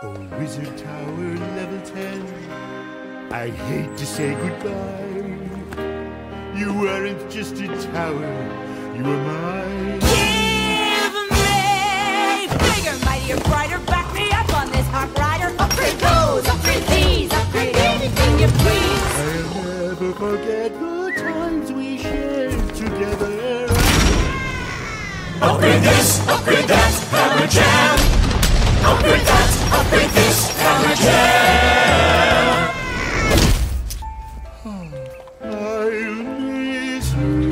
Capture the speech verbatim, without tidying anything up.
Oh, Wizard Tower level ten, I'd hate to say goodbye. You weren't just a tower, you were mine. Give me bigger, mightier, brighter, back me up on this hot rider. Upgrade those, upgrade these, upgrade anything you please. I'll never forget the times we shared together. Upgrade this, upgrade that, Hammer Jam. Upgrade that, upgrade this, Hammer Jam. I'll miss you.